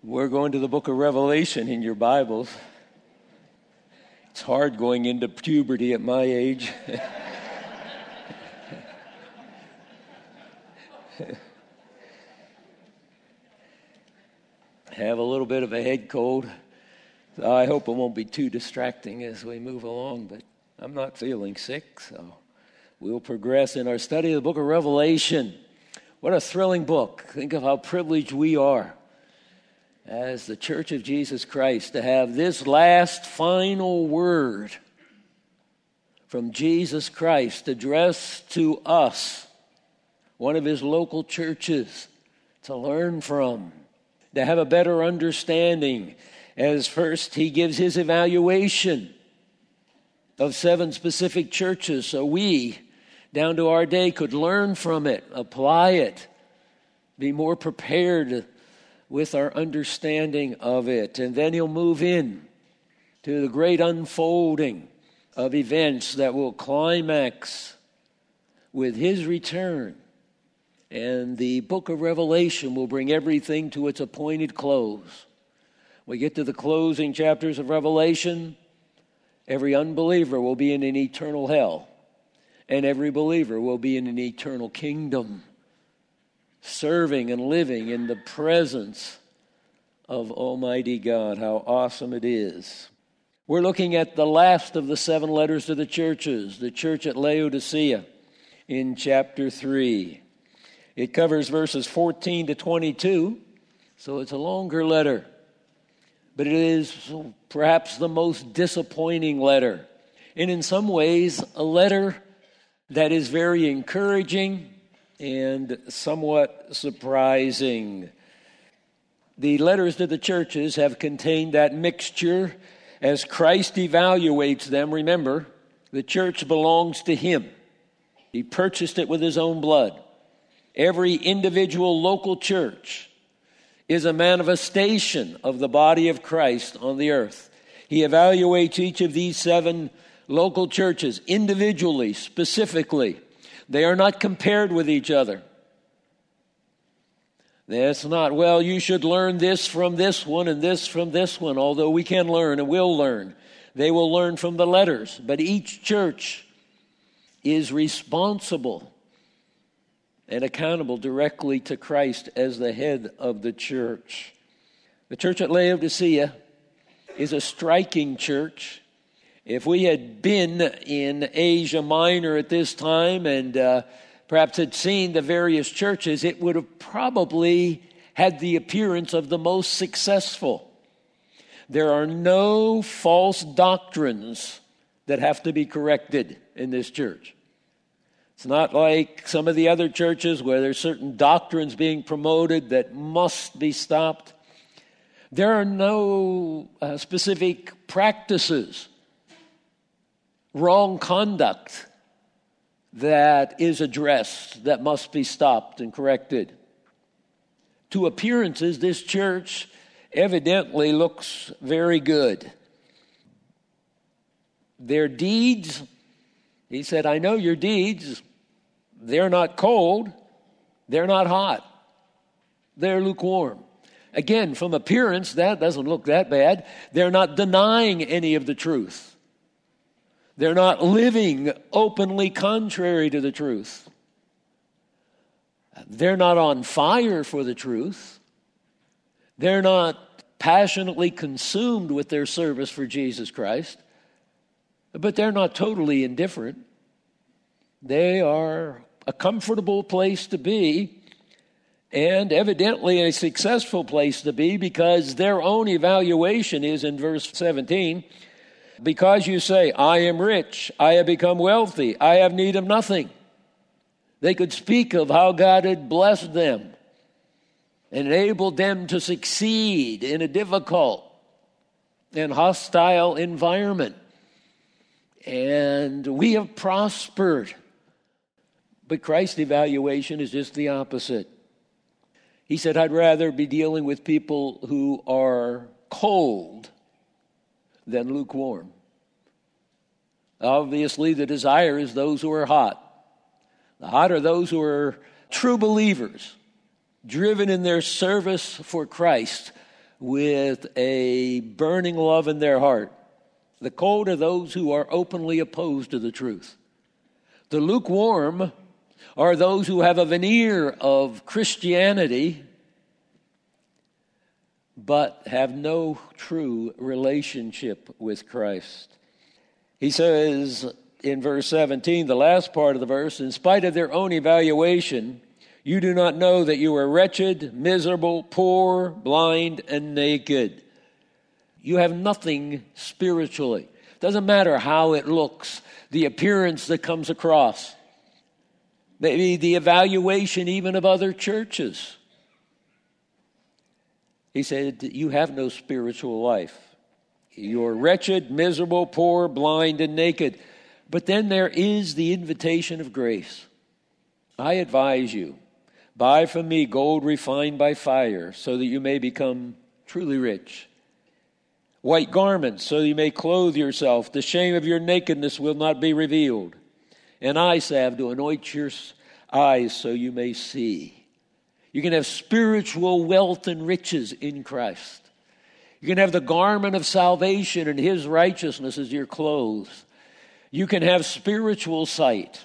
We're going to the book of Revelation in your Bibles. It's hard going into puberty at my age. Have a little bit of a head cold. So I hope it won't be too distracting as we move along, but I'm not feeling sick, so we'll progress in our study of the book of Revelation. What a thrilling book. Think of how privileged we are as the Church of Jesus Christ to have this last final word from Jesus Christ addressed to us, one of his local churches, to learn from, to have a better understanding, as first he gives his evaluation of 7 specific churches so we, down to our day, could learn from it, apply it, be more prepared with our understanding of it. And then he'll move in to the great unfolding of events that will climax with his return. And the book of Revelation will bring everything to its appointed close. We get to the closing chapters of Revelation, every unbeliever will be in an eternal hell, and every believer will be in an eternal kingdom, serving and living in the presence of Almighty God. How awesome it is. We're looking at the last of the 7 letters to the churches, the church at Laodicea, in chapter 3. It covers verses 14 to 22, so it's a longer letter. But it is perhaps the most disappointing letter, and in some ways a letter that is very encouraging and somewhat surprising. The letters to the churches have contained that mixture as Christ evaluates them. Remember, the church belongs to him. He purchased it with his own blood. Every individual local church is a manifestation of the body of Christ on the earth. He evaluates each of these 7 local churches individually, specifically. They are not compared with each other. That's not, well, you should learn this from this one and this from this one, although we can learn and will learn. They will learn from the letters, but each church is responsible and accountable directly to Christ as the head of the church. The church at Laodicea is a striking church. If we had been in Asia Minor at this time and perhaps had seen the various churches, it would have probably had the appearance of the most successful. There are no false doctrines that have to be corrected in this church. It's not like some of the other churches where there's certain doctrines being promoted that must be stopped. There are no specific practices, wrong conduct that is addressed that must be stopped and corrected. To appearances, this church evidently looks very good. Their deeds, he said, I know your deeds. They're not cold. They're not hot. They're lukewarm. Again, from appearance, that doesn't look that bad. They're not denying any of the truth. They're not living openly contrary to the truth. They're not on fire for the truth. They're not passionately consumed with their service for Jesus Christ. But they're not totally indifferent. They are a comfortable place to be, and evidently a successful place to be, because their own evaluation is in verse 17. Because you say, I am rich, I have become wealthy, I have need of nothing. They could speak of how God had blessed them and enabled them to succeed in a difficult and hostile environment. And we have prospered. But Christ's evaluation is just the opposite. He said, I'd rather be dealing with people who are cold than lukewarm. Obviously, the desire is those who are hot. The hot are those who are true believers, driven in their service for Christ with a burning love in their heart. The cold are those who are openly opposed to the truth. The lukewarm are those who have a veneer of Christianity but have no true relationship with Christ. He says in verse 17, the last part of the verse, in spite of their own evaluation, you do not know that you are wretched, miserable, poor, blind, and naked. You have nothing spiritually. Doesn't matter how it looks, the appearance that comes across. Maybe the evaluation even of other churches. He said, you have no spiritual life. You're wretched, miserable, poor, blind, and naked. But then there is the invitation of grace. I advise you, buy from me gold refined by fire, so that you may become truly rich. White garments, so you may clothe yourself. The shame of your nakedness will not be revealed. And eye salve to anoint your eyes, so you may see. You can have spiritual wealth and riches in Christ. You can have the garment of salvation and his righteousness as your clothes. You can have spiritual sight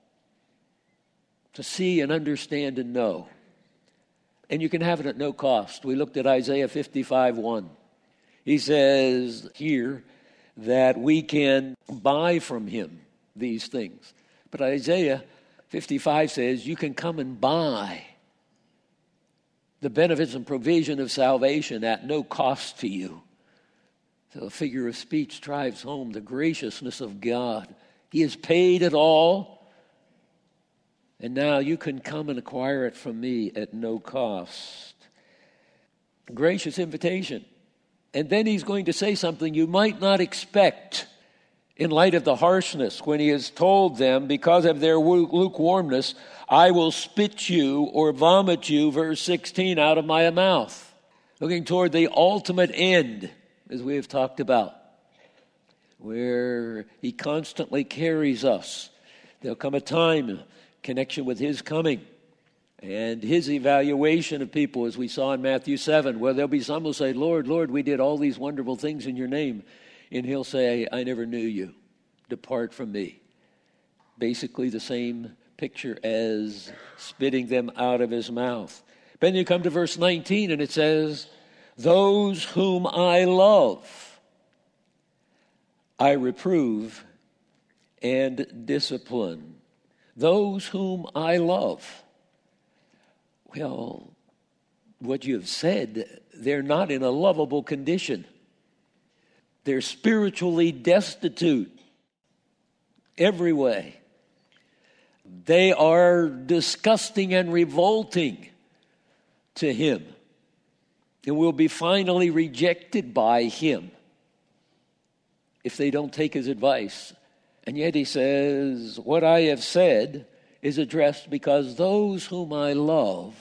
to see and understand and know. And you can have it at no cost. We looked at Isaiah 55:1. He says here that we can buy from him these things. But Isaiah 55 says you can come and buy the benefits and provision of salvation at no cost to you. So a figure of speech drives home the graciousness of God. He has paid it all, and now you can come and acquire it from me at no cost. Gracious invitation. And then he's going to say something you might not expect in light of the harshness when he has told them, because of their lukewarmness, I will spit you or vomit you, verse 16, out of my mouth. Looking toward the ultimate end, as we have talked about, where he constantly carries us. There'll come a time in connection with his coming and his evaluation of people, as we saw in Matthew 7, where there'll be some who say, Lord, Lord, we did all these wonderful things in your name. And he'll say, I never knew you. Depart from me. Basically the same picture as spitting them out of his mouth. Then you come to verse 19 and it says, those whom I love, I reprove and discipline. Those whom I love. Well, what you have said, they're not in a lovable condition. They're spiritually destitute every way. They are disgusting and revolting to him and will be finally rejected by him if they don't take his advice. And yet he says, what I have said is addressed because those whom I love,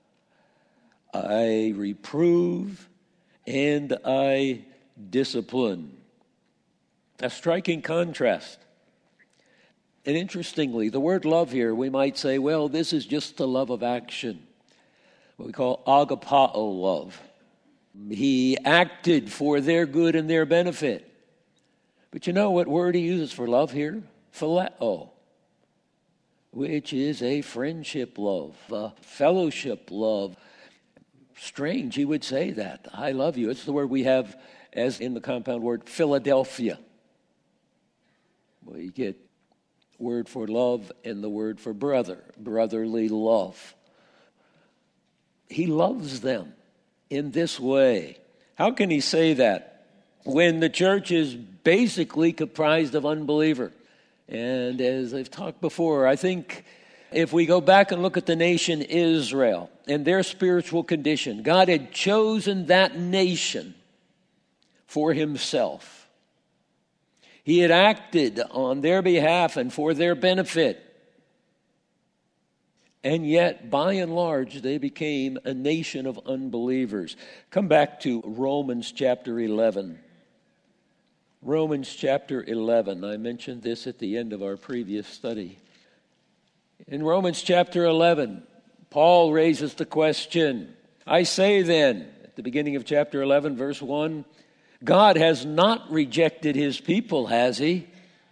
I reprove and I discipline. A striking contrast. And interestingly, the word love here, we might say, well, this is just the love of action. What we call agapao love. He acted for their good and their benefit. But you know what word he uses for love here? Phileo, which is a friendship love, a fellowship love. Strange, he would say that. I love you. It's the word we have as in the compound word Philadelphia. We get word for love and the word for brother, brotherly love. He loves them in this way. How can he say that when the church is basically comprised of unbeliever? And as I've talked before, I think if we go back and look at the nation Israel and their spiritual condition, God had chosen that nation for himself. He had acted on their behalf and for their benefit. And yet, by and large, they became a nation of unbelievers. Come back to Romans chapter 11. Romans chapter 11. I mentioned this at the end of our previous study. In Romans chapter 11, Paul raises the question, I say then, at the beginning of chapter 11, verse 1. God has not rejected his people, has he?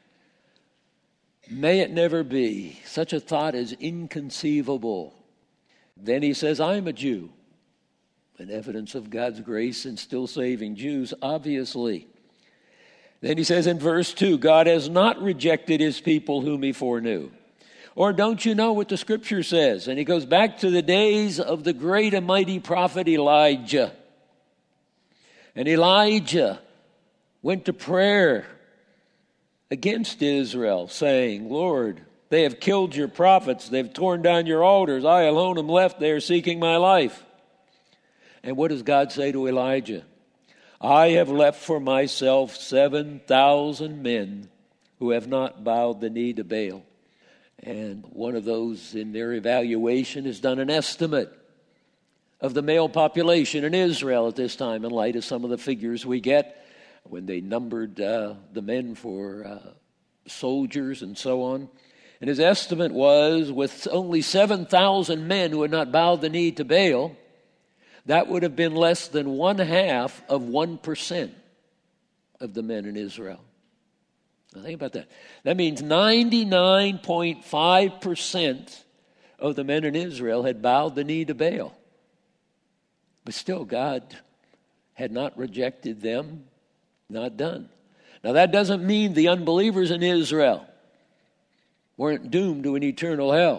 May it never be. Such a thought is inconceivable. Then he says, I'm a Jew. An evidence of God's grace in still saving Jews, obviously. Then he says in verse 2, God has not rejected his people whom he foreknew. Or don't you know what the scripture says? And he goes back to the days of the great and mighty prophet Elijah. And Elijah went to prayer against Israel, saying, Lord, they have killed your prophets. They've torn down your altars. I alone am left there seeking my life. And what does God say to Elijah? I have left for myself 7,000 men who have not bowed the knee to Baal. And one of those in their evaluation has done an estimate of the male population in Israel at this time in light of some of the figures we get when they numbered the men for soldiers and so on. And his estimate was with only 7,000 men who had not bowed the knee to Baal, that would have been less than 1/2 of 1% of the men in Israel. Now think about that. That means 99.5% of the men in Israel had bowed the knee to Baal. But still, God had not rejected them, not done. Now that doesn't mean the unbelievers in Israel weren't doomed to an eternal hell.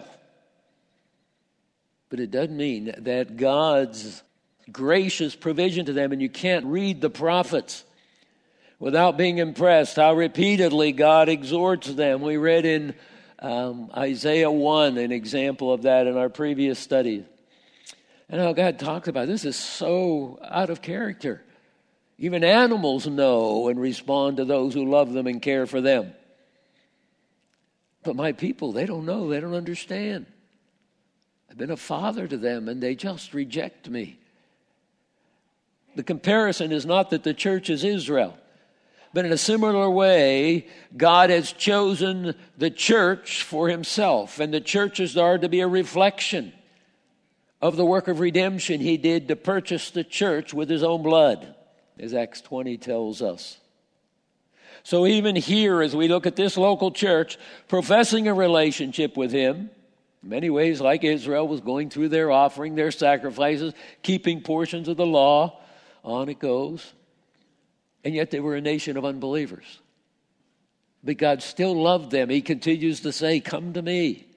But it does mean that God's gracious provision to them, and you can't read the prophets without being impressed how repeatedly God exhorts them. We read in Isaiah 1 an example of that in our previous study. And how God talks about this is so out of character. Even animals know and respond to those who love them and care for them. But my people, they don't know, they don't understand. I've been a father to them and they just reject me. The comparison is not that the church is Israel, but in a similar way, God has chosen the church for himself, and the churches are to be a reflection of the work of redemption he did to purchase the church with his own blood, as Acts 20 tells us. So even here, as we look at this local church professing a relationship with him, in many ways like Israel was going through their offering, their sacrifices, keeping portions of the law, on it goes. And yet they were a nation of unbelievers. But God still loved them. He continues to say, come to me.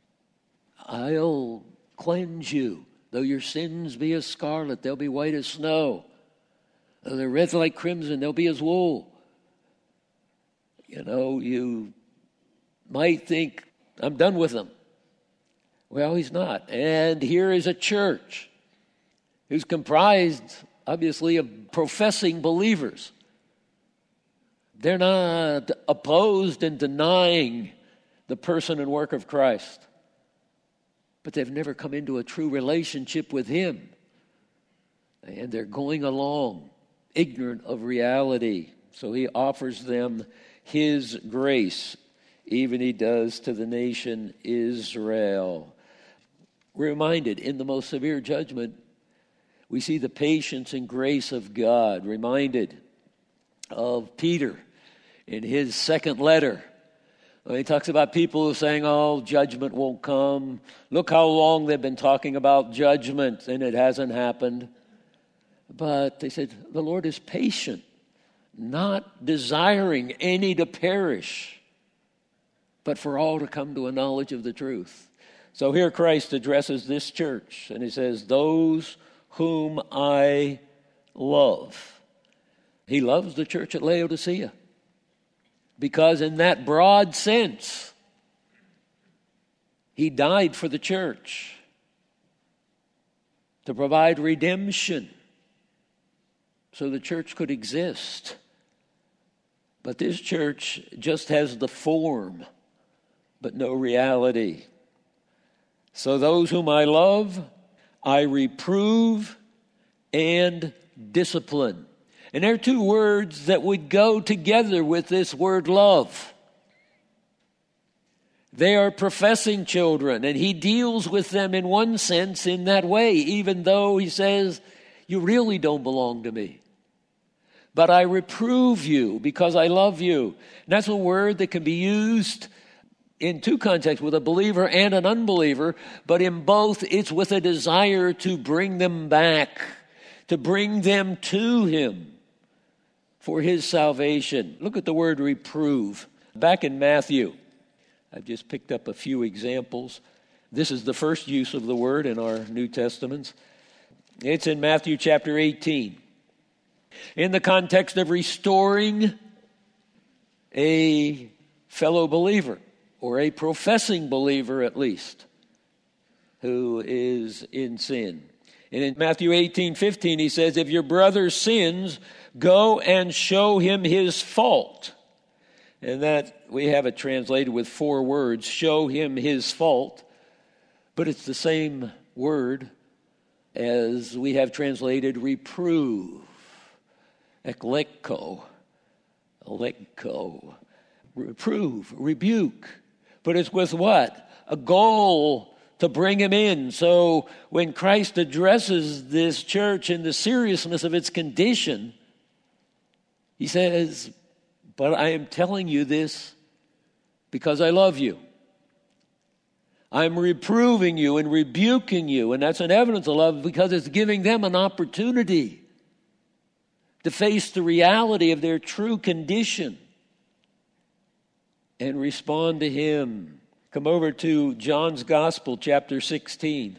I'll cleanse you. Though your sins be as scarlet, they'll be white as snow. Though they're red like crimson, they'll be as wool. You know, you might think, I'm done with them. Well, he's not. And here is a church who's comprised, obviously, of professing believers. They're not opposed and denying the person and work of Christ. But they've never come into a true relationship with him. And they're going along ignorant of reality. So he offers them his grace, even he does to the nation Israel. We're reminded in the most severe judgment, we see the patience and grace of God. Reminded of Peter in his second letter. He talks about people who are saying, oh, judgment won't come. Look how long they've been talking about judgment, and it hasn't happened. But they said, the Lord is patient, not desiring any to perish, but for all to come to a knowledge of the truth. So here Christ addresses this church, and he says, those whom I love. He loves the church at Laodicea because in that broad sense, he died for the church to provide redemption so the church could exist. But this church just has the form, but no reality. So those whom I love, I reprove and discipline. And there are two words that would go together with this word love. They are professing children, and he deals with them in one sense in that way, even though he says, You really don't belong to me. But I reprove you because I love you. And that's a word that can be used in two contexts, with a believer and an unbeliever. But in both, it's with a desire to bring them back, to bring them to him for his salvation. Look at the word reprove. Back in Matthew, I've just picked up a few examples. This is the first use of the word in our New Testaments. It's in Matthew chapter 18. In the context of restoring a fellow believer, or a professing believer at least, who is in sin. And in Matthew 18:15, he says, if your brother sins, go and show him his fault. And that, we have it translated with 4 words, show him his fault. But it's the same word as we have translated reprove. Ekleko, reprove, rebuke. But it's with what? A goal to bring him in. So when Christ addresses this church in the seriousness of its condition, he says, but I am telling you this because I love you. I'm reproving you and rebuking you, and that's an evidence of love because it's giving them an opportunity to face the reality of their true condition and respond to him. Come over to John's Gospel, chapter 16.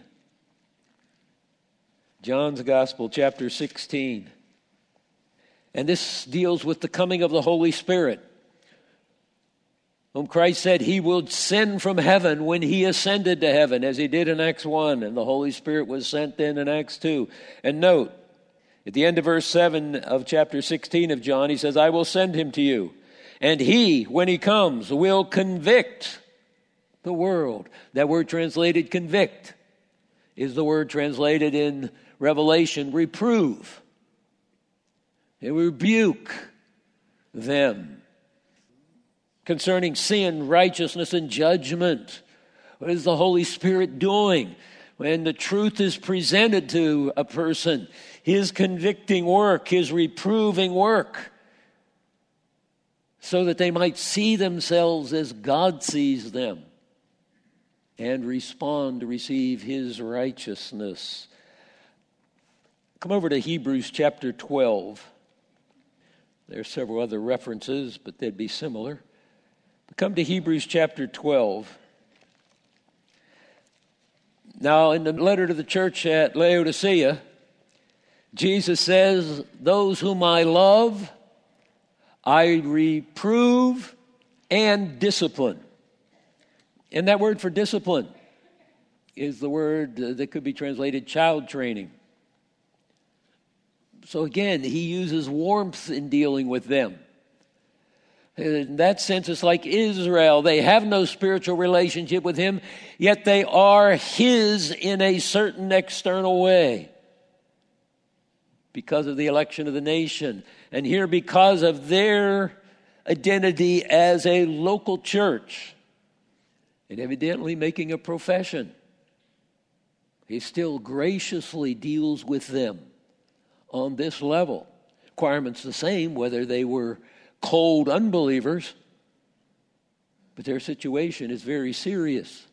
John's Gospel, chapter 16. And this deals with the coming of the Holy Spirit, whom Christ said he would send from heaven when he ascended to heaven, as he did in Acts 1, and the Holy Spirit was sent in Acts 2. And note, at the end of verse 7 of chapter 16 of John, he says, I will send him to you. And he, when he comes, will convict the world. That word translated convict is the word translated in Revelation reprove. And rebuke them concerning sin, righteousness, and judgment. What is the Holy Spirit doing? When the truth is presented to a person, his convicting work, his reproving work, so that they might see themselves as God sees them and respond to receive his righteousness. Come over to Hebrews chapter 12. There are several other references, but they'd be similar. Come to Hebrews chapter 12. Now, in the letter to the church at Laodicea, Jesus says, those whom I love, I reprove and discipline. And that word for discipline is the word that could be translated child training. So again, he uses warmth in dealing with them. In that sense, it's like Israel. They have no spiritual relationship with him, yet they are his in a certain external way because of the election of the nation. And here, because of their identity as a local church, and evidently making a profession, he still graciously deals with them on this level. Requirements the same, whether they were cold unbelievers, but their situation is very serious.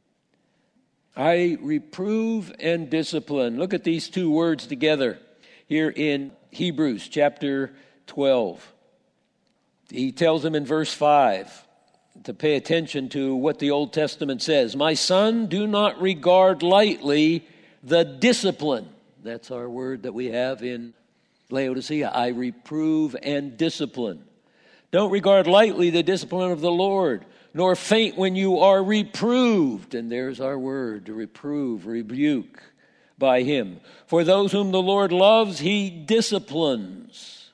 I reprove and discipline. Look at these two words together here in Hebrews chapter 12. He tells them in verse 5 to pay attention to what the Old Testament says. My son, do not regard lightly the discipline. That's our word that we have in Laodicea. I reprove and discipline. Don't regard lightly the discipline of the Lord, nor faint when you are reproved. And there's our word, to reprove, rebuke by him. For those whom the Lord loves, he disciplines.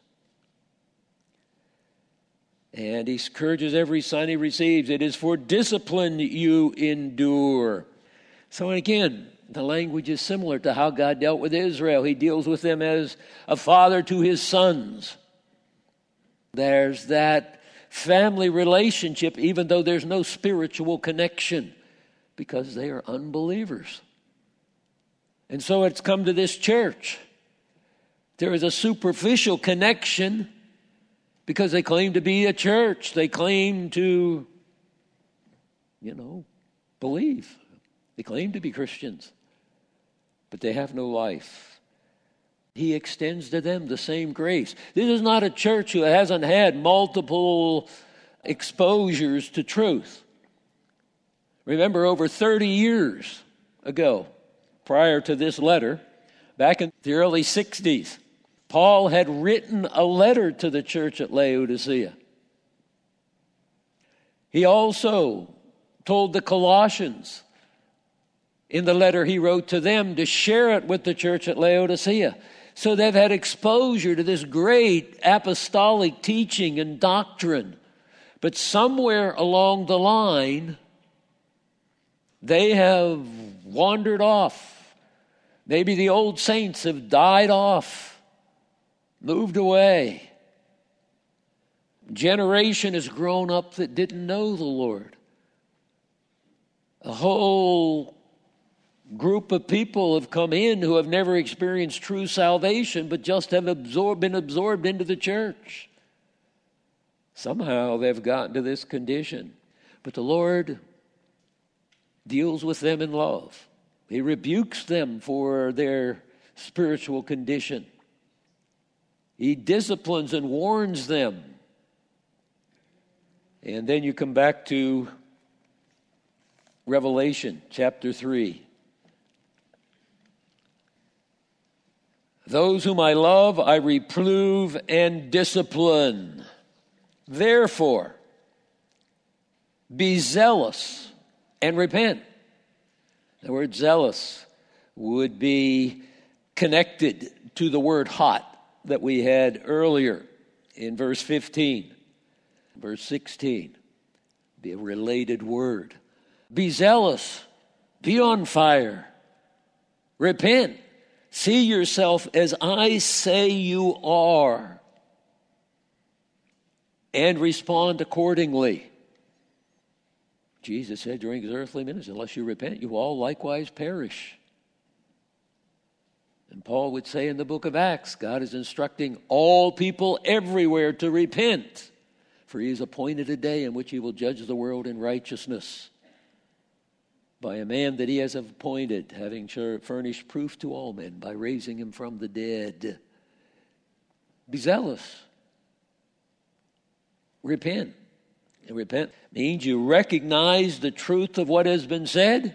And he scourges every son he receives. It is for discipline you endure. So again, the language is similar to how God dealt with Israel. He deals with them as a father to his sons. There's that family relationship, even though there's no spiritual connection, because they are unbelievers. And so it's come to this church There is a superficial connection because they claim to be a church. They claim to, believe. They claim to be Christians, but they have no life. He extends to them the same grace. This is not a church who hasn't had multiple exposures to truth. Remember, over 30 years ago, prior to this letter, back in the early 60s, Paul had written a letter to the church at Laodicea. He also told the Colossians in the letter he wrote to them to share it with the church at Laodicea. So they've had exposure to this great apostolic teaching and doctrine. But somewhere along the line, they have wandered off. Maybe the old saints have died off, moved away. Generation has grown up that didn't know the Lord. A whole group of people have come in who have never experienced true salvation, but just have been absorbed into the church. Somehow they've gotten to this condition. But the Lord deals with them in love. He rebukes them for their spiritual condition. He disciplines and warns them. And then you come back to Revelation chapter 3. Those whom I love, I reprove and discipline. Therefore, be zealous and repent. The word zealous would be connected to the word hot that we had earlier in verse 15. Verse 16, be a related word. Be zealous, be on fire, repent, see yourself as I say you are, and respond accordingly. Jesus said during his earthly ministry, unless you repent, you all likewise perish. And Paul would say in the book of Acts, God is instructing all people everywhere to repent, for he has appointed a day in which he will judge the world in righteousness by a man that he has appointed, having furnished proof to all men by raising him from the dead. Be zealous. Repent. And repent means you recognize the truth of what has been said.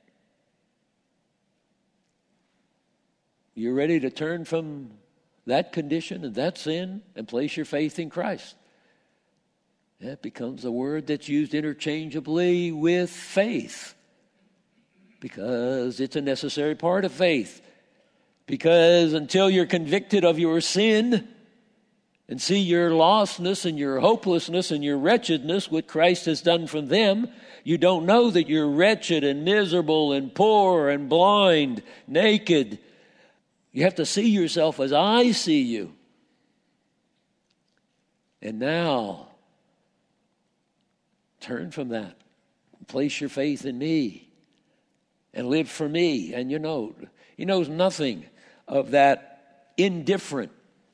You're ready to turn from that condition and that sin and place your faith in Christ. That becomes a word that's used interchangeably with faith, because it's a necessary part of faith. Because until you're convicted of your sin and see your lostness and your hopelessness and your wretchedness, what Christ has done for them, you don't know that you're wretched and miserable and poor and blind, naked. You have to see yourself as I see you. And now, turn from that. Place your faith in me and live for me. And he knows nothing of that indifferent,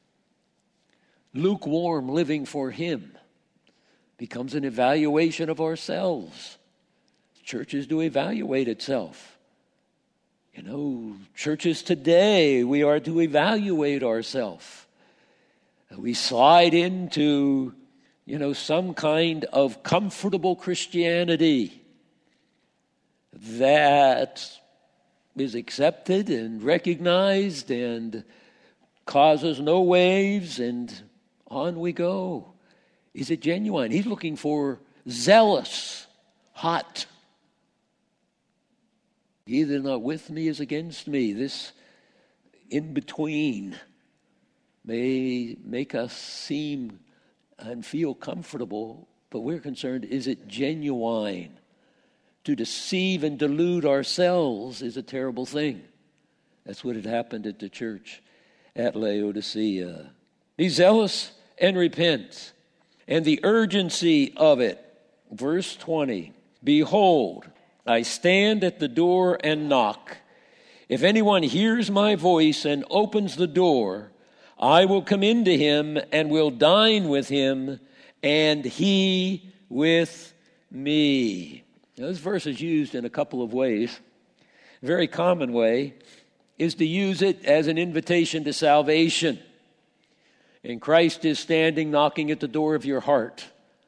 lukewarm living for him. Becomes an evaluation of ourselves. Churches do evaluate itself. Churches today, we are to evaluate ourselves. We slide into some kind of comfortable Christianity that is accepted and recognized and causes no waves, and on we go. Is it genuine? He's looking for zealous, hot. He that is not with me is against me. This in between may make us seem and feel comfortable, but we're concerned, is it genuine? To deceive and delude ourselves is a terrible thing. That's what had happened at the church at Laodicea. Be zealous and repent. And the urgency of it. Verse 20. Behold, I stand at the door and knock. If anyone hears my voice and opens the door, I will come into him and will dine with him, and he with me. Now, this verse is used in a couple of ways. A very common way is to use it as an invitation to salvation. And Christ is standing, knocking at the door of your heart.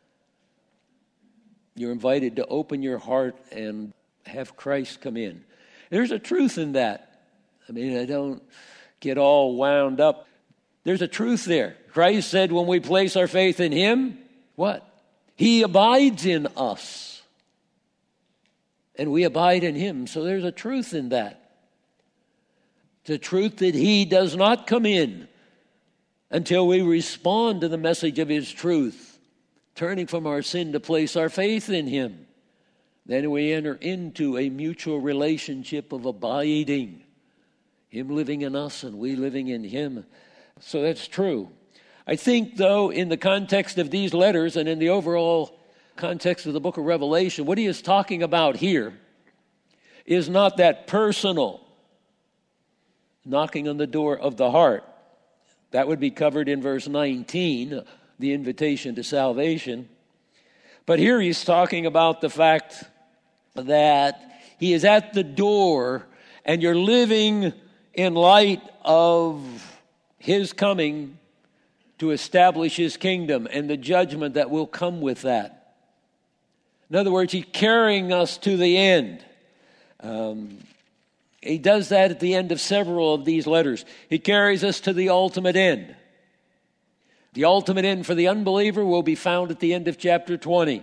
You're invited to open your heart and have Christ come in. There's a truth in that. I mean, I don't get all wound up. There's a truth there. Christ said when we place our faith in him, what? He abides in us. And we abide in him. So there's a truth in that. The truth that he does not come in until we respond to the message of his truth, turning from our sin to place our faith in him. Then we enter into a mutual relationship of abiding, him living in us and we living in him. So that's true. I think, though, in the context of these letters and in the overall context of the book of Revelation, what he is talking about here is not that personal knocking on the door of the heart. That would be covered in verse 19, the invitation to salvation. But here he's talking about the fact that he is at the door and you're living in light of his coming to establish his kingdom and the judgment that will come with that. In other words, he's carrying us to the end. He does that at the end of several of these letters. He carries us to the ultimate end. The ultimate end for the unbeliever will be found at the end of chapter 20.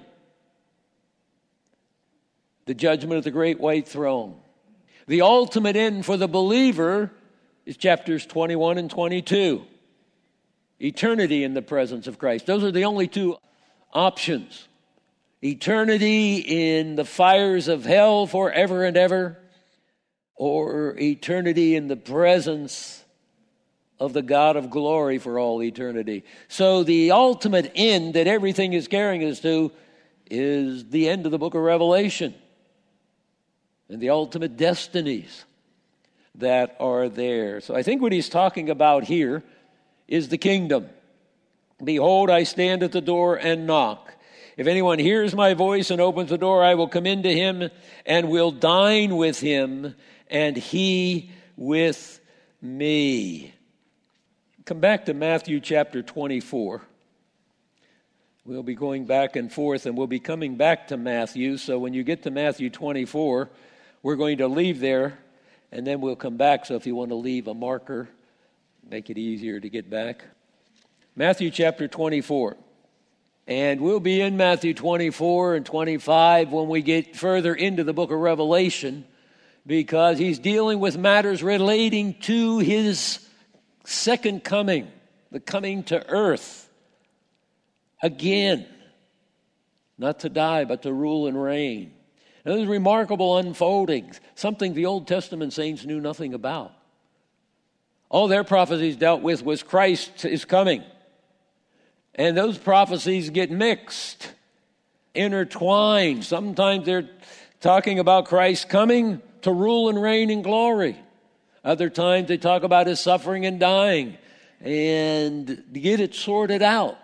The judgment of the great white throne. The ultimate end for the believer is chapters 21 and 22. Eternity in the presence of Christ. Those are the only two options. Eternity in the fires of hell forever and ever, or eternity in the presence of the God of glory for all eternity. So the ultimate end that everything is carrying us to is the end of the book of Revelation and the ultimate destinies that are there. So I think what he's talking about here is the kingdom. Behold, I stand at the door and knock. If anyone hears my voice and opens the door, I will come into him and will dine with him, and he with me. Come back to Matthew chapter 24. We'll be going back and forth, and we'll be coming back to Matthew. So when you get to Matthew 24, we're going to leave there, and then we'll come back. So if you want to leave a marker, make it easier to get back. Matthew chapter 24. And we'll be in Matthew 24 and 25 when we get further into the book of Revelation, because he's dealing with matters relating to his second coming, the coming to earth again, not to die, but to rule and reign. Now, there's remarkable unfoldings, something the Old Testament saints knew nothing about. All their prophecies dealt with was Christ is coming. And those prophecies get mixed, intertwined. Sometimes they're talking about Christ coming to rule and reign in glory. Other times they talk about his suffering and dying and to get it sorted out.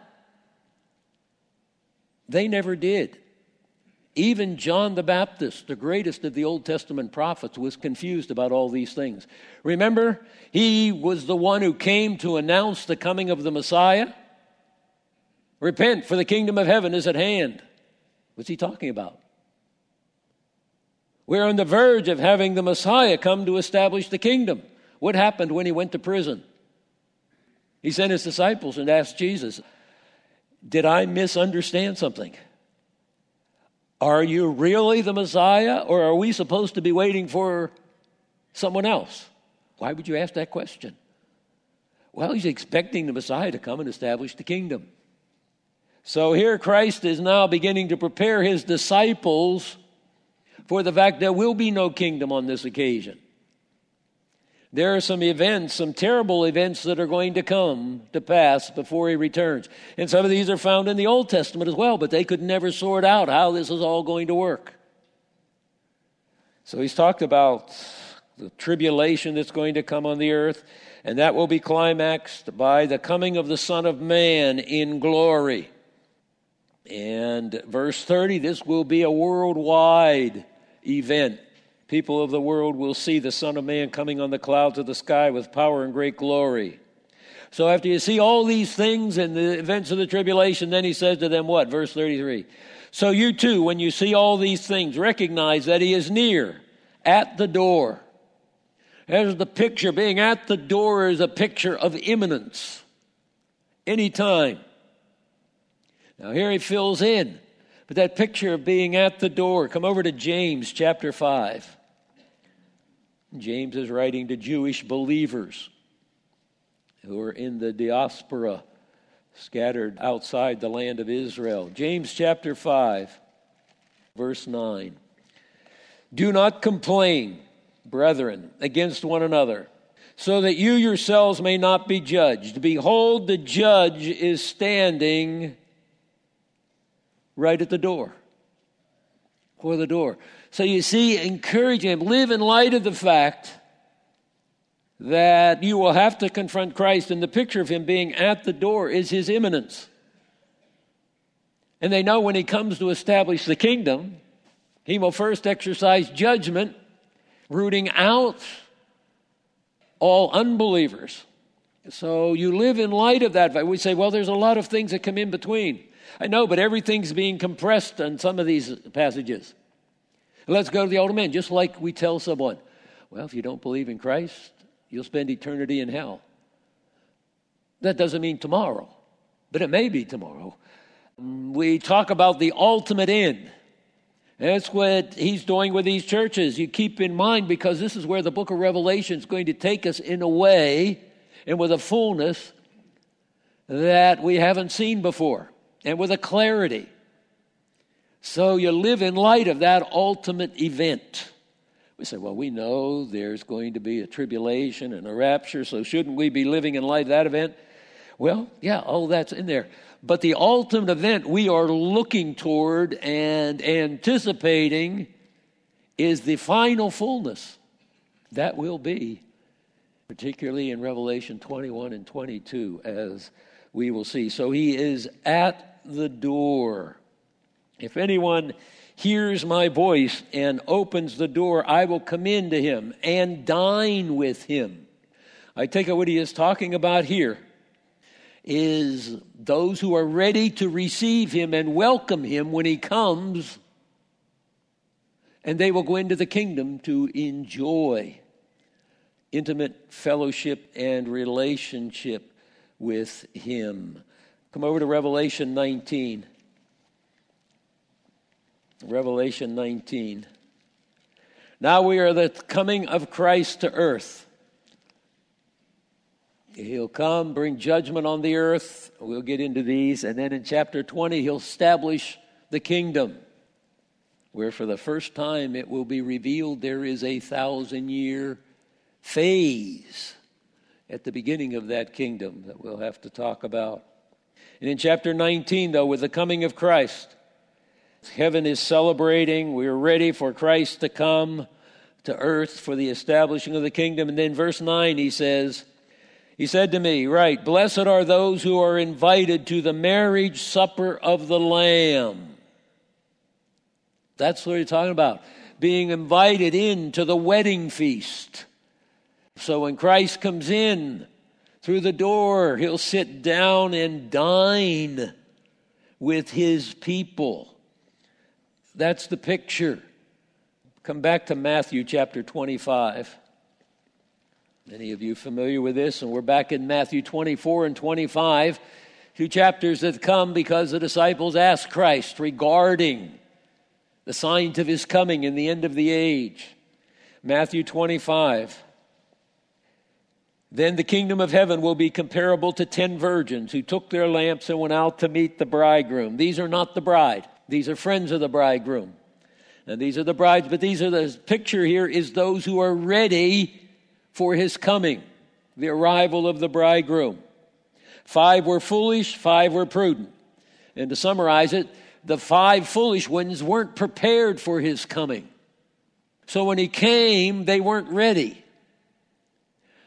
They never did. Even John the Baptist, the greatest of the Old Testament prophets, was confused about all these things. Remember, he was the one who came to announce the coming of the Messiah. Repent, for the kingdom of heaven is at hand. What's he talking about? We're on the verge of having the Messiah come to establish the kingdom. What happened when he went to prison? He sent his disciples and asked Jesus, did I misunderstand something? Are you really the Messiah, or are we supposed to be waiting for someone else? Why would you ask that question? Well, he's expecting the Messiah to come and establish the kingdom. So here Christ is now beginning to prepare his disciples for the fact there will be no kingdom on this occasion. There are some events, some terrible events that are going to come to pass before he returns. And some of these are found in the Old Testament as well, but they could never sort out how this is all going to work. So he's talked about the tribulation that's going to come on the earth. And that will be climaxed by the coming of the Son of Man in glory. And verse 30, this will be a worldwide event. People of the world will see the Son of Man coming on the clouds of the sky with power and great glory. So after you see all these things and the events of the tribulation, then he says to them what? Verse 33. So you too, when you see all these things, recognize that he is near, at the door. There's the picture. Being at the door is a picture of imminence. Anytime. Now here he fills in. But that picture of being at the door, come over to James chapter 5. James is writing to Jewish believers who are in the diaspora, scattered outside the land of Israel. James chapter 5, verse 9. Do not complain, brethren, against one another, so that you yourselves may not be judged. Behold, the judge is standing right at the door, for the door. So you see, encourage him, live in light of the fact that you will have to confront Christ, and the picture of him being at the door is his imminence. And they know when he comes to establish the kingdom, he will first exercise judgment, rooting out all unbelievers. So you live in light of that. We say, well, there's a lot of things that come in between. I know, but everything's being compressed on some of these passages. Let's go to the Old Man, just like we tell someone, well, if you don't believe in Christ, you'll spend eternity in hell. That doesn't mean tomorrow, but it may be tomorrow. We talk about the ultimate end. That's what he's doing with these churches. You keep in mind, because this is where the book of Revelation is going to take us in a way and with a fullness that we haven't seen before, and with a clarity. So you live in light of that ultimate event. We say, well, we know there's going to be a tribulation and a rapture, so shouldn't we be living in light of that event? Well, yeah, all that's in there. But the ultimate event we are looking toward and anticipating is the final fullness. That will be, particularly in Revelation 21 and 22, as we will see. So he is at the door. If anyone hears my voice and opens the door, I will come in to him and dine with him. I take it what he is talking about here is those who are ready to receive him and welcome him when he comes, and they will go into the kingdom to enjoy intimate fellowship and relationship with him. Come over to Revelation 19. Revelation 19. Now we are the coming of Christ to earth. He'll come, bring judgment on the earth. We'll get into these. And then in chapter 20, he'll establish the kingdom, where for the first time it will be revealed there is a 1,000-year phase at the beginning of that kingdom that we'll have to talk about. And in chapter 19, though, with the coming of Christ, heaven is celebrating. We're ready for Christ to come to earth for the establishing of the kingdom. And then verse 9, he says, he said to me, right, blessed are those who are invited to the marriage supper of the Lamb. That's what he's talking about, being invited into the wedding feast. So when Christ comes in through the door, he'll sit down and dine with his people. That's the picture. Come back to Matthew chapter 25. Many of you familiar with this, and we're back in Matthew 24 and 25, two chapters that come because the disciples asked Christ regarding the signs of his coming in the end of the age. Matthew 25. Then the kingdom of heaven will be comparable to 10 virgins who took their lamps and went out to meet the bridegroom. These are not the bride. These are friends of the bridegroom. And these are the brides, but these are the picture here is those who are ready for his coming, the arrival of the bridegroom. 5 were foolish, 5 were prudent. And to summarize it, the 5 foolish ones weren't prepared for his coming. So when he came, they weren't ready.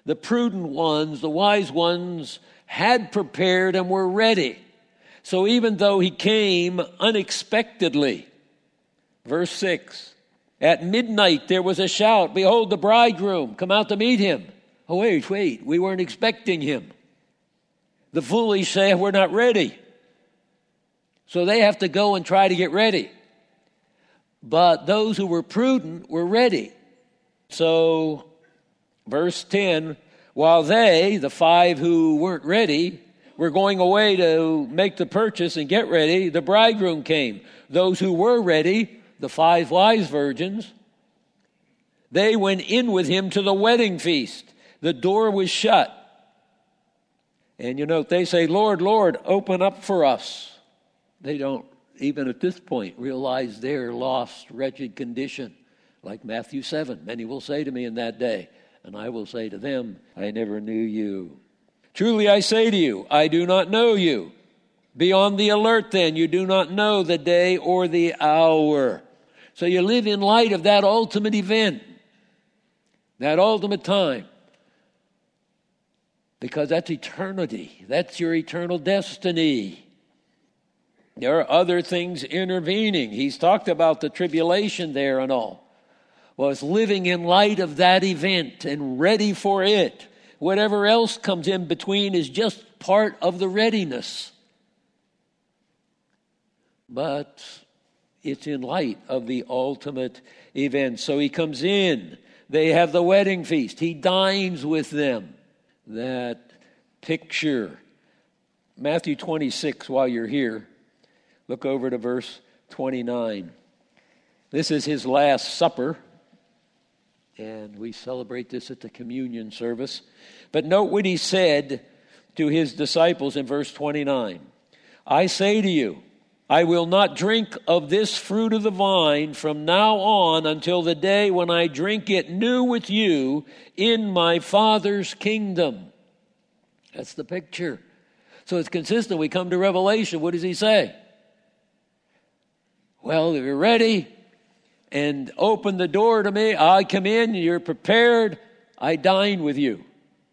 The prudent ones, the wise ones, had prepared and were ready. So even though he came unexpectedly, verse 6, at midnight there was a shout, behold, the bridegroom, come out to meet him. Oh, wait, we weren't expecting him. The foolish say, we're not ready. So they have to go and try to get ready. But those who were prudent were ready. So, verse 10, while they, the 5 who weren't ready, were going away to make the purchase and get ready, the bridegroom came. Those who were ready, the 5 wise virgins, they went in with him to the wedding feast. The door was shut. And you know, they say, Lord, Lord, open up for us. They don't, even at this point, realize their lost, wretched condition. Like Matthew 7, many will say to me in that day, and I will say to them, I never knew you. Truly I say to you, I do not know you. Be on the alert then. You do not know the day or the hour. So you live in light of that ultimate event, that ultimate time. Because that's eternity. That's your eternal destiny. There are other things intervening. He's talked about the tribulation there and all. Well, it's living in light of that event and ready for it. Whatever else comes in between is just part of the readiness. But it's in light of the ultimate event. So he comes in. They have the wedding feast. He dines with them. That picture. Matthew 26, while you're here, look over to verse 29. This is his last supper. And we celebrate this at the communion service. But note what he said to his disciples in verse 29. I say to you, I will not drink of this fruit of the vine from now on until the day when I drink it new with you in my Father's kingdom. That's the picture. So it's consistent. We come to Revelation. What does he say? Well, if you're ready and open the door to me, I come in, you're prepared, I dine with you.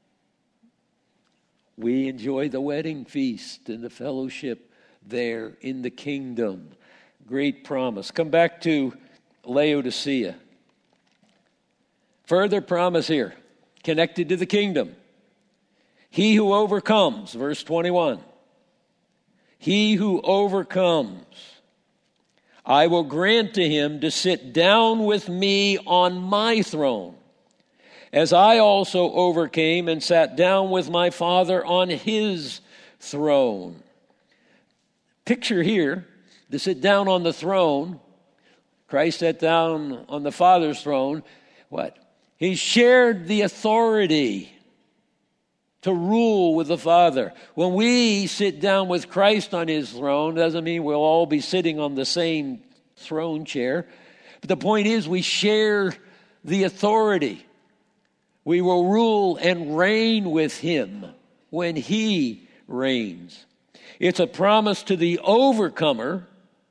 We enjoy the wedding feast and the fellowship there in the kingdom. Great promise. Come back to Laodicea. Further promise here, connected to the kingdom. He who overcomes, verse 21. He who overcomes, I will grant to him to sit down with me on my throne, as I also overcame and sat down with my Father on his throne. Picture here, to sit down on the throne. Christ sat down on the Father's throne. What? He shared the authority to rule with the Father. When we sit down with Christ on his throne, doesn't mean we'll all be sitting on the same throne chair. But the point is we share the authority. We will rule and reign with him when he reigns. It's a promise to the overcomer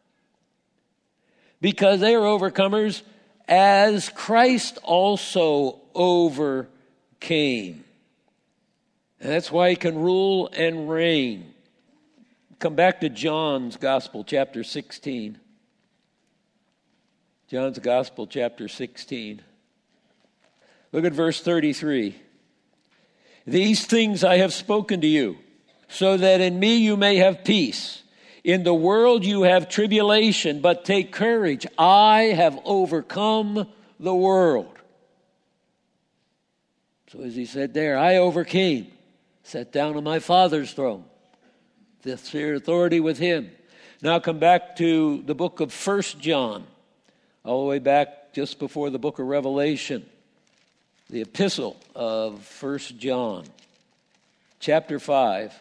because they are overcomers as Christ also overcame. And that's why he can rule and reign. Come back to John's Gospel, chapter 16. John's Gospel, chapter 16. Look at verse 33. These things I have spoken to you, so that in me you may have peace. In the world you have tribulation, but take courage. I have overcome the world. So as he said there, I overcame. Sat down on my Father's throne. The authority with him. Now come back to the book of 1 John. All the way back just before the book of Revelation. The epistle of 1 John. Chapter 5.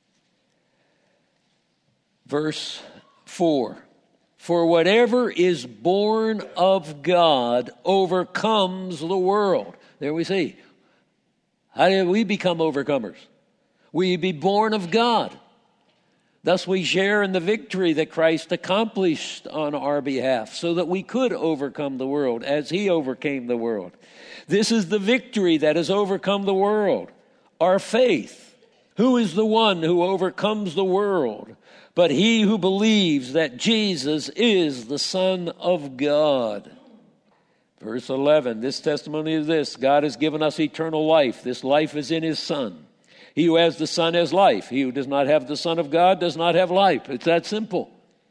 Verse 4. For whatever is born of God overcomes the world. There we see. How did we become overcomers? We be born of God. Thus we share in the victory that Christ accomplished on our behalf so that we could overcome the world as he overcame the world. This is the victory that has overcome the world, our faith. Who is the one who overcomes the world but he who believes that Jesus is the Son of God? Verse 11, this testimony is this: God has given us eternal life. This life is in his Son. He who has the Son has life. He who does not have the Son of God does not have life. It's that simple.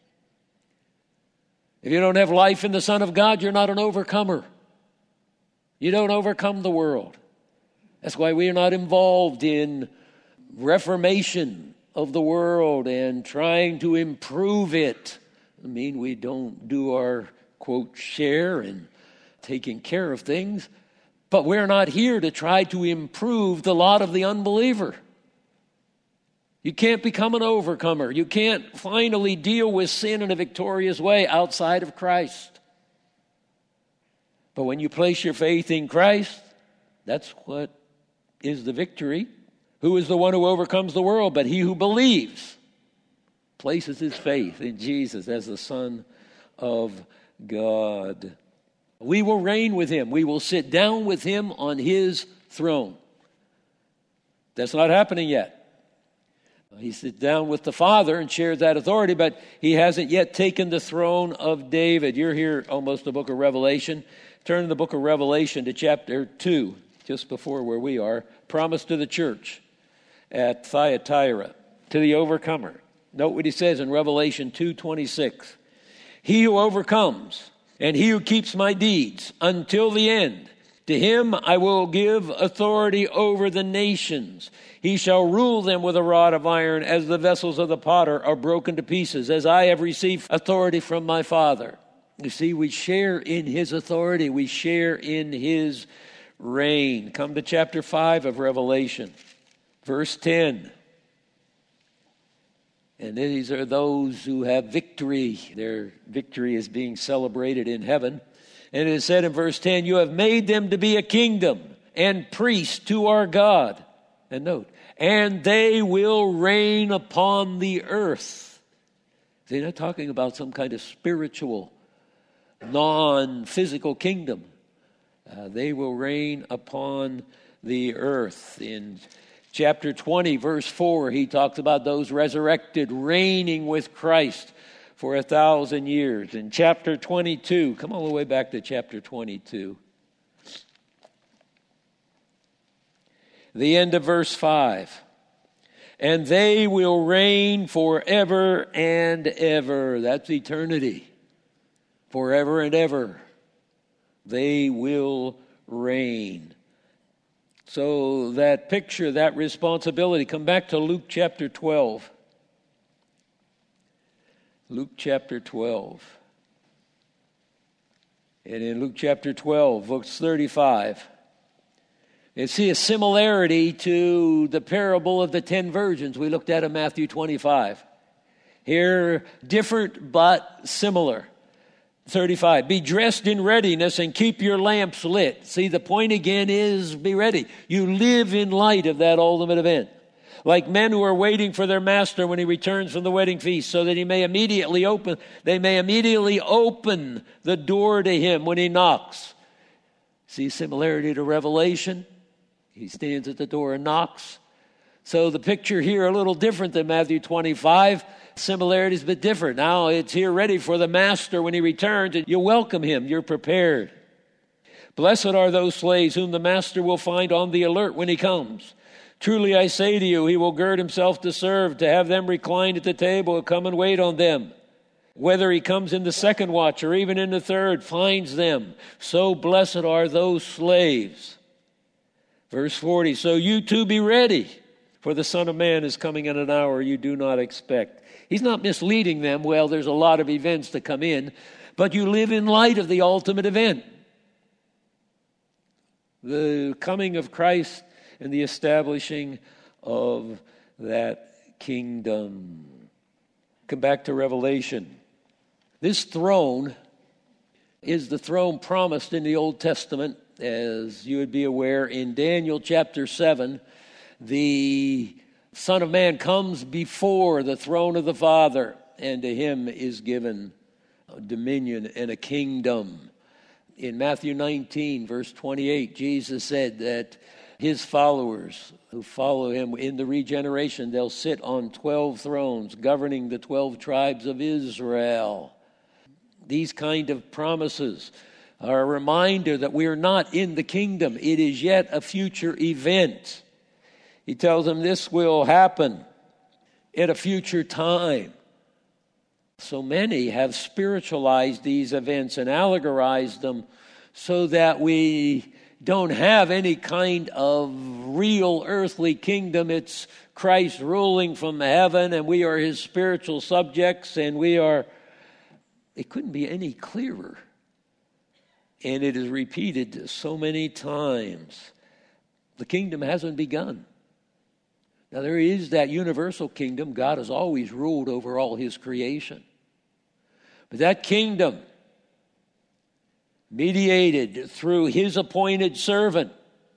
If you don't have life in the Son of God, you're not an overcomer. You don't overcome the world. That's why we are not involved in reformation of the world and trying to improve it. I mean, we don't do our, quote, share in taking care of things. But we're not here to try to improve the lot of the unbeliever. You can't become an overcomer. You can't finally deal with sin in a victorious way outside of Christ. But when you place your faith in Christ, that's what is the victory. Who is the one who overcomes the world? But he who believes, places his faith in Jesus as the Son of God. We will reign with him. We will sit down with him on his throne. That's not happening yet. He sits down with the Father and shares that authority, but he hasn't yet taken the throne of David. You're here almost the book of Revelation. Turn to the book of Revelation to chapter 2, just before where we are. Promise to the church at Thyatira, to the overcomer. Note what he says in Revelation 2:26. He who overcomes and he who keeps my deeds until the end, to him I will give authority over the nations. He shall rule them with a rod of iron, as the vessels of the potter are broken to pieces, as I have received authority from my Father. You see, we share in his authority. We share in his reign. Come to chapter 5 of Revelation, verse 10. And these are those who have victory. Their victory is being celebrated in heaven. And it is said in verse 10, you have made them to be a kingdom and priests to our God. And note, and they will reign upon the earth. They're not talking about some kind of spiritual, non-physical kingdom. They will reign upon the earth. In chapter 20, verse 4, he talks about those resurrected reigning with Christ for 1,000 years. In chapter 22, come all the way back to chapter 22. The end of verse 5. And they will reign forever and ever. That's eternity. Forever and ever. They will reign. So that picture, that responsibility, come back to Luke chapter 12. Luke chapter 12. And in Luke chapter 12, verse 35, you see a similarity to the parable of the 10 virgins we looked at in Matthew 25. Here, different but similar. 35, be dressed in readiness and keep your lamps lit. See, the point again is be ready. You live in light of that ultimate event. Like men who are waiting for their master when he returns from the wedding feast, so that they may immediately open the door to him when he knocks. See similarity to Revelation? He stands at the door and knocks. So the picture here a little different than Matthew 25. Similarities, but different. Now it's here ready for the master when he returns, and you welcome him. You're prepared. Blessed are those slaves whom the master will find on the alert when he comes. Truly I say to you, he will gird himself to serve, to have them reclined at the table, and come and wait on them. Whether he comes in the second watch or even in the third, finds them. So blessed are those slaves. Verse 40, so you too be ready, for the Son of Man is coming in an hour you do not expect. He's not misleading them. Well, there's a lot of events to come in, but you live in light of the ultimate event. The coming of Christ and the establishing of that kingdom. Come back to Revelation. This throne is the throne promised in the Old Testament. As you would be aware, in Daniel chapter 7, the Son of Man comes before the throne of the Father, and to him is given a dominion and a kingdom. In Matthew 19, verse 28, Jesus said that his followers who follow him in the regeneration, they'll sit on 12 thrones governing the 12 tribes of Israel. These kind of promises are a reminder that we are not in the kingdom. It is yet a future event. He tells them this will happen at a future time. So many have spiritualized these events and allegorized them so that we don't have any kind of real earthly kingdom. It's Christ ruling from heaven, and we are his spiritual subjects, and it couldn't be any clearer. And it is repeated so many times. The kingdom hasn't begun. Now, there is that universal kingdom. God has always ruled over all his creation. But that kingdom, mediated through his appointed servant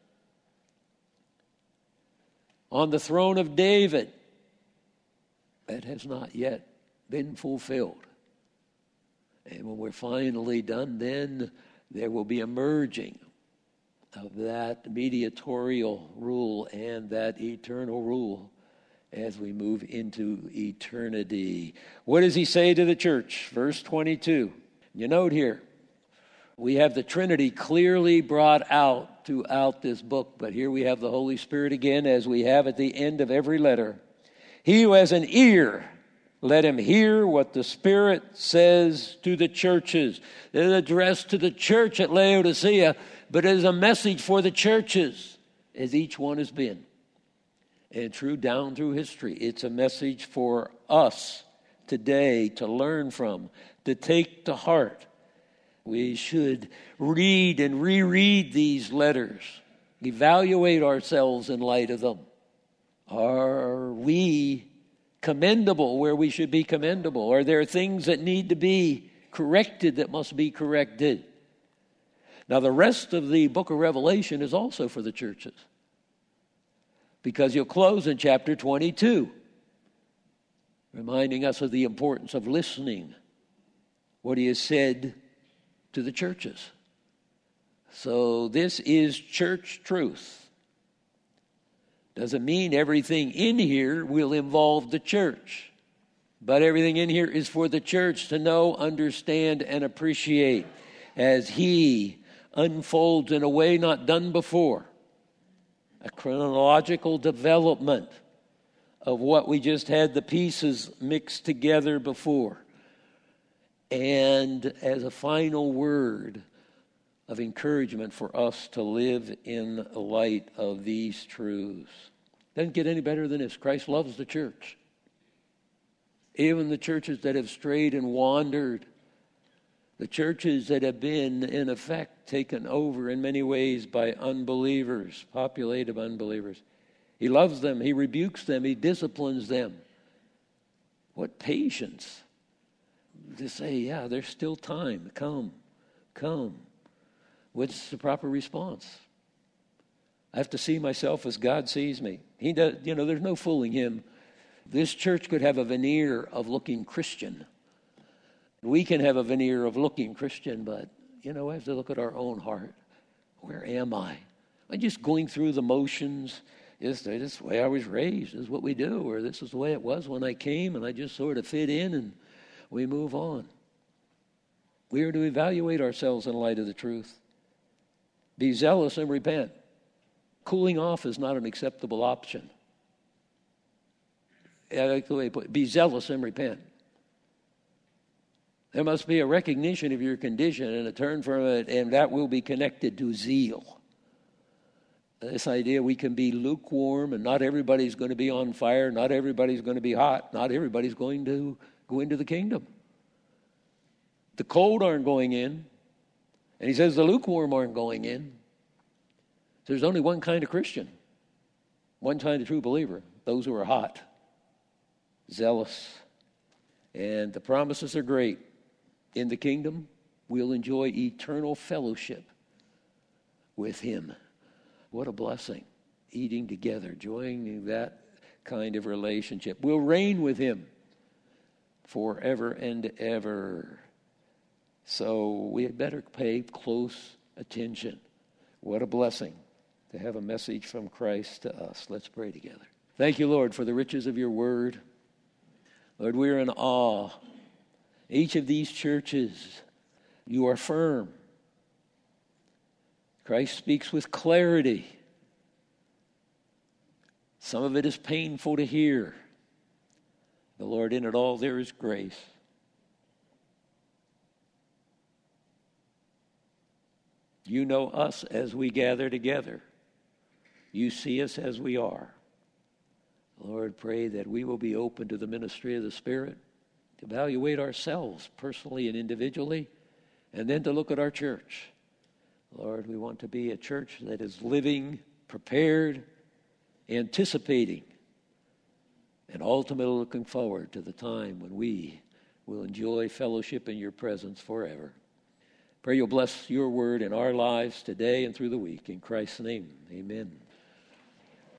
on the throne of David, that has not yet been fulfilled. And when we're finally done, then there will be a merging of that mediatorial rule and that eternal rule as we move into eternity. What does he say to the church? Verse 22. You note here, we have the Trinity clearly brought out throughout this book, but here we have the Holy Spirit again, as we have at the end of every letter. He who has an ear, let him hear what the Spirit says to the churches. It is addressed to the church at Laodicea, but it is a message for the churches, as each one has been. And down through history, it's a message for us today to learn from, to take to heart. We should read and reread these letters, evaluate ourselves in light of them. Are we commendable where we should be commendable? Are there things that need to be corrected that must be corrected? Now, the rest of the book of Revelation is also for the churches, because you'll close in chapter 22, reminding us of the importance of listening, what he has said to the churches. So this is church truth. Doesn't mean everything in here will involve the church, but everything in here is for the church to know, understand, and appreciate as he unfolds in a way not done before. A chronological development of what we just had the pieces mixed together before. And as a final word of encouragement for us to live in light of these truths. Doesn't get any better than this. Christ loves the church. Even the churches that have strayed and wandered, the churches that have been, in effect, taken over in many ways by unbelievers, populated by unbelievers. He loves them. He rebukes them. He disciplines them. What patience to say, yeah, there's still time. Come. What's the proper response? I have to see myself as God sees me. He does. There's no fooling him. This church could have a veneer of looking Christian. We can have a veneer of looking Christian, but, we have to look at our own heart. Where am I? Am I just going through the motions? Is this the way I was raised? This is what we do, or this is the way it was when I came, and I just sort of fit in, and we move on. We are to evaluate ourselves in light of the truth. Be zealous and repent. Cooling off is not an acceptable option. I like the way you put it. Be zealous and repent. There must be a recognition of your condition and a turn from it, and that will be connected to zeal. This idea we can be lukewarm, and not everybody's going to be on fire, not everybody's going to be hot, not everybody's going to go into the kingdom. The cold aren't going in, and he says the lukewarm aren't going in. So there's only one kind of Christian, one kind of true believer, those who are hot, zealous, and the promises are great. In the kingdom, we'll enjoy eternal fellowship with him. What a blessing, eating together, enjoying that kind of relationship. We'll reign with him forever and ever. So we had better pay close attention. What a blessing to have a message from Christ to us. Let's pray together. Thank you, Lord, for the riches of your word. Lord, we're in awe. Each of these churches, you are firm. Christ speaks with clarity. Some of it is painful to hear. But Lord, in it all there is grace. You know us as we gather together. You see us as we are. Lord, pray that we will be open to the ministry of the Spirit, to evaluate ourselves personally and individually, and then to look at our church. Lord, we want to be a church that is living, prepared, anticipating, and ultimately looking forward to the time when we will enjoy fellowship in your presence forever. Pray you'll bless your word in our lives today and through the week. In Christ's name, amen.